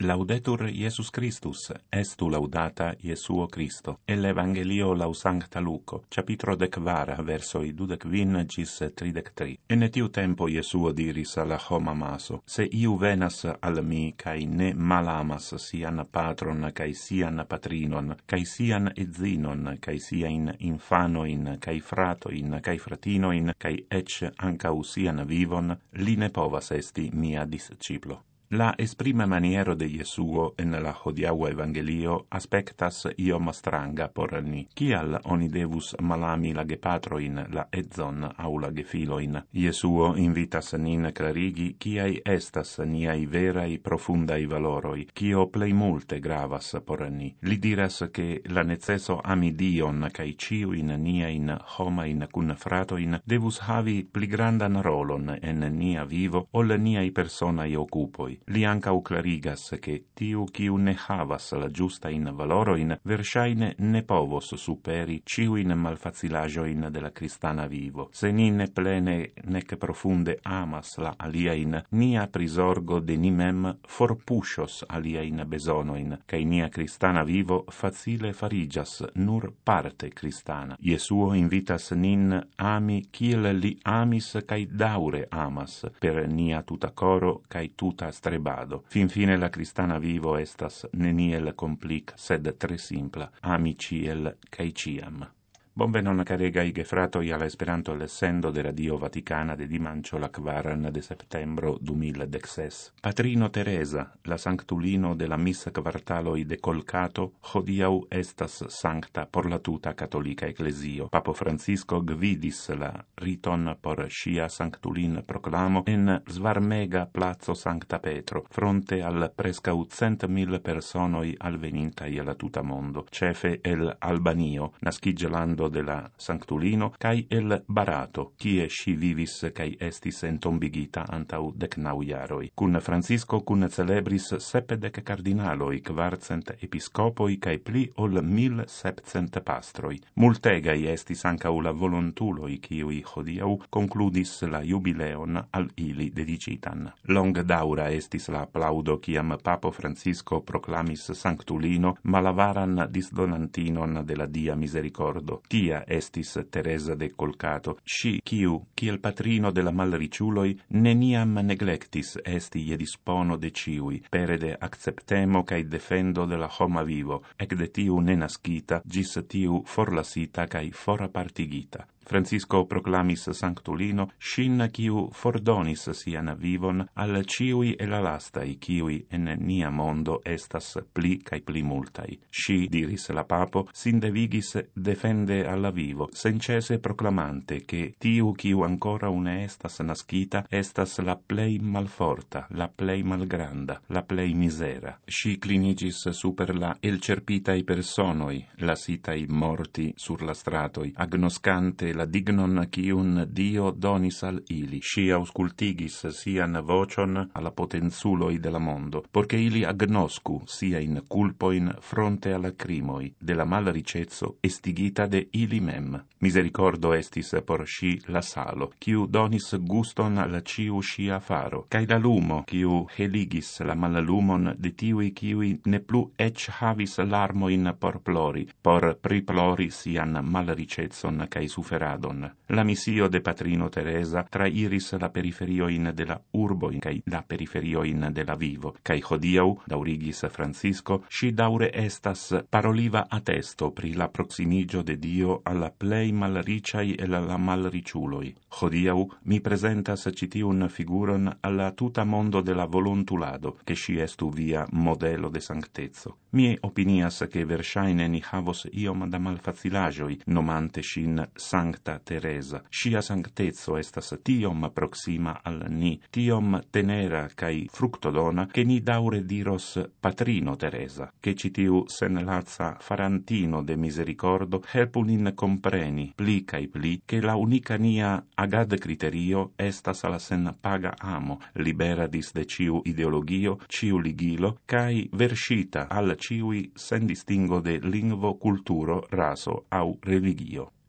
Laudetur Iesus Christus, estu laudata Iesuo Christo. El Evangelio lau Sancta Luco, capitro 14, versoi 25 gis 33. En tiu tempo Iesuo diris alla homa maso, se iu venas al mi, cae ne malamas sian patron, cae sian patrinon, cae sian edzinon, cae sian infanoin, cae fratoin, cae fratinoin, cae ec ancau sian vivon, li ne povas esti mia disciplo. La esprima maniero de Iesuo en la hodiaua Evangelio aspectas iom stranga por ni. Kial oni devus malami la gepatroin, la edzon au la gefiloin? Iesuo invitas nin clarigi kiai estas niai verai profundai valoroi, kio plei multe gravas por ni. Li diras che la necesso ami Dion cae ciuin niain homain cun fratoin devus havi pli grandan rolon en nia vivo ol niai personai occupoi. Li ancau clarigas che tiu quiu ne havas la giusta in valoroin versaine ne povos superi ciuin malfacilagioin de la cristana vivo. Se ni ne plene nec profunde amas la aliain, nia prisorgo de nimem forpusios aliain besonoin, cae nia cristana vivo facile farigas nur parte cristana. Iesuo invitas nin ami kiel li amis cae daure amas, per nia tuta coro cae tuta strebado. Fin fine la cristana vivo estas neniel complic, sed tre simpla, ami ciel cae ciam. Bonvenon caregai gefratoi alla Esperanto lessendo de Radio Vaticana de dimancio la 4 de septembro 2016. Patrino Teresa, la sanctulino de la missa quartaloi de Colcato, hodiau estas sancta por la tuta cattolica ecclesio. Papo Francisco gvidis la riton por scia sanctulin proclamo en svarmega plazo Sancta Petro, fronte al prescau 100.000 personoi alvenintai alla tuta mondo, cefe el Albanio, nascigelando de la sanctulino, cae el Barato, cie sci vivis cae estis entombigita antau 19 jaroi. Cun Francisco cun celebris 70 cardinaloi, 400 episcopoi, cae pli ol 1700 pastroi. Multegai estis ancau la volontuloi, ciui hodiau concludis la jubileon al ili dedicitan. Long daura estis la applaudo ciam Papo Francisco proclamis sanctulino malavaran disdonantinon de la Dia Misericordo. Tia estis Teresa de Colcato, sci quiu, kiel patrino de la malriciuloi, neniam neglectis esti je dispono de ciui, pere de acceptemo cae defendo de la homa vivo, ec de tiu nenascita, gis tiu forlasita cae forapartigita. Francisco proclamis sanctulino shin quiu fordonis sian vivon al ciui elalastai quiui en nia mondo estas pli cae pli multai. Si, diris la papo, sindevigis defende alla vivo, sencese proclamante che tiu quiu ancora une estas nascita estas la plei malforta, la plei malgranda, la plei misera. Si clinigis super la elcerpitai personoi, lasitai morti sur la stratoi, agnoscante la dignon quiun Dio donis al ili. Si auscultigis sian vocion alla potenzuloi de la mondo, porche ili agnoscu sia in culpoin fronte alla crimoi, de la mal ricezzo estigita de ili mem. Misericordo estis por si la salo, quiu donis guston al ciu sia faro, cae la lumo, quiu heligis la malalumon de tiui quiui ne plu ec havis larmoin por plori, por priplori sian mal ricezzon cae suferadon. La missio de Patrino Teresa trairis la periferioin de la urbo cae la periferioin de la vivo, cae hodiau, daurigis Francisco, si daure estas paroliva attesto pri la proximigio de Dio alla plei malriciai e la malriciuloi. Hodiau mi presentas citiun figuron alla tuta mondo de la volontulado, che si estu via modelo de sanctezzo. Mie opinias che versaine ni havos iom da malfacilagioi, nomante sin Sancta Teresa. Sia sanctezzo estas tiom proxima al ni, tiom tenera cae fructodona, che ni daure diros Patrino Teresa, che citiu senlaza farantino de misericordo helpu nin compreni pli cae pli che la unica nia agad criterio estas la sen paga amo, libera dis de ciu ideologio, ciu ligilo, cae versita al ciui sen distingo de lingvo, culturo, raso au religio.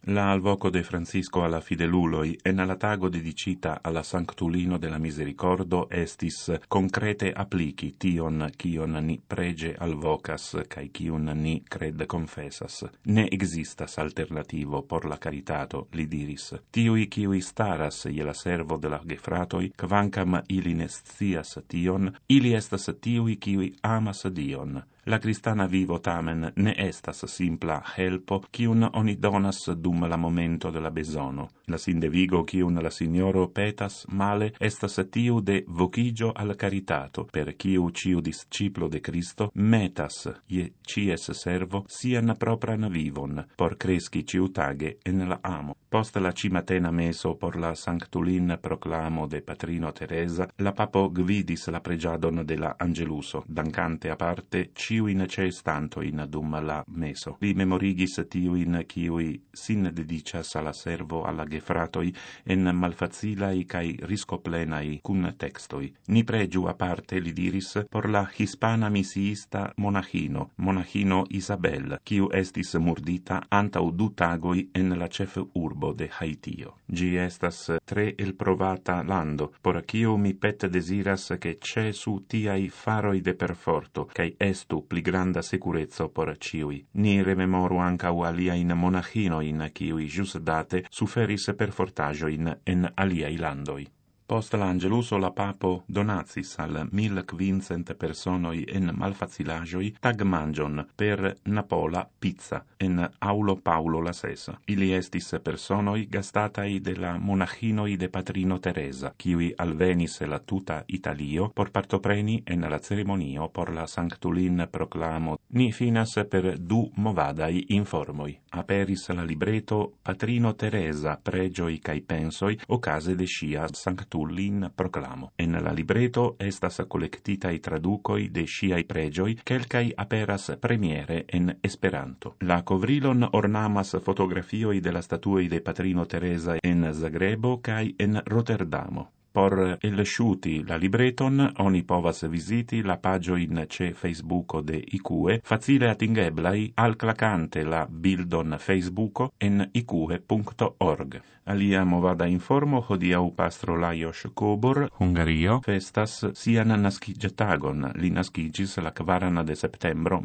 La alvoco de Francisco alla fideluloi en alla tago dedicita alla Sanctulino de la Misericordo estis concrete applici tion cion ni prege alvocas cae cion ni cred confessas. Ne existas alternativo por la caritato, li diris. Tiui ciui staras je la servo de la gefratoi, quancam ili ne scias tion, ili estas tiui ciui amas Dion. La cristana vivo tamen ne estas simpla helpo cium oni donas dum la momento de la besono. La sindevigo cium la signoro petas male estas tiu de vocigio al caritato, per ciu ciu disciplo de Cristo metas je cies servo sian propran vivon, por cresci ciutage en la amo. Post la cimatena meso por la Sanctulin proclamo de Patrino Teresa, la papo gvidis la pregiadon de la Angeluso, dancante aparte ciuin cestantoin dum la meso. Li memorigis tiuin ciui sin dedicas alla servo alla gefratoi en malfacilai cae riscoplenai cun textoi. Ni pregiu aparte, li diris, por la hispana misiista monachino Isabel, ciu estis murdita antau 2 tagoi en la cef urbo de Haitio. Gi estas tre elprovata lando, por ciu mi pet desiras che cesu tiai faroi de perforto, cae estu pli granda securezzo por ciui. Ni rememoru ancau aliain monachinoin, ciui jus date suferis perfortajoin en aliai landoi. Post l'Angeluso la papo donatsis al 1500 personoi en malfacilagioi tagmangion per Napola pizza en aulo Paulo la Sesa. Ili estis personoi gastatai de la monachinoi de Patrino Teresa, kiui alvenis la tuta Italio por partopreni en la ceremonio por la Sanctulin proclamo. Ni finas per 2 movadai informoi. Aperis la libreto Patrino Teresa pregioi cae pensoi ocase de scia Sanctulin proclamo. En la libreto estas collectitai traducoi de sciai pregioi, quelcai aperas premiere en Esperanto. La covrilon ornamas fotografioi de la statuoi de Patrino Teresa en Zagrebo cae en Rotterdamo. Por elsciuti la libreton, oni povas visiti la pagioin ce Facebooko de ICUE, facile atingeblai alclacante la bildon Facebooko en icue.org. Alia movada informo hodiau pastro Lajos Kóbor, Hungario, festas sian naskiĝtagon. Li naskiĝis la 4 de septembro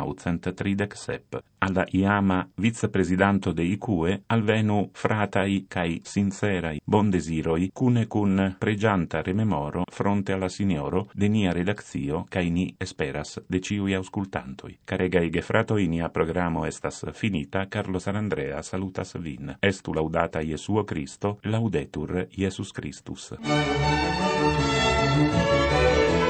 1937. Alla iama vicepresidanto de ICUE alvenu fratai kai sincerai bondesiroi cune cun pregianta rememoro fronte alla signoro de nia redaccio kai ni esperas de ciui auscultantoi. Caregai gefratoi, nia programo estas finita. Carlo Sarandrea salutas vin. Estu laudata Jesuo Cristo, laudetur Jesus Christus.